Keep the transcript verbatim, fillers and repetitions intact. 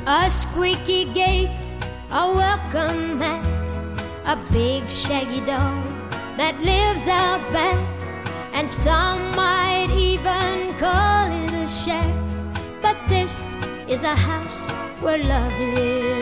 A squeaky gate, a welcome mat, a big shaggy dog that lives out back, and some might even call it a shack. But this is a house where love lives.